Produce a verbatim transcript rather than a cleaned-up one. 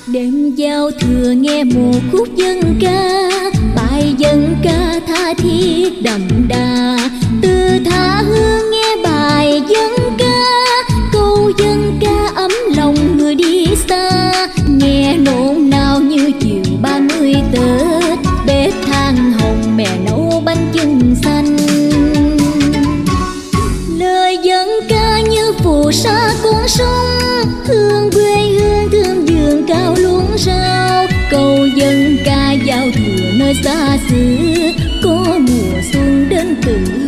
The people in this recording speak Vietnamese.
Đêm giao thừa nghe một khúc dân ca, bài dân ca tha thiết đậm đà. Từ tha hương nghe bài dân ca, câu dân ca ấm lòng người đi xa. Nghe nôn nao như chiều ba mươi Tết, bếp than hồng mẹ nấu bánh chưng xanh. Lời dân ca như phù sa cuốn sông, hương quê hương thơm vườn cao luống rau. Câu dân ca giao thừa nơi xa xứ, có mùa xuân đến từ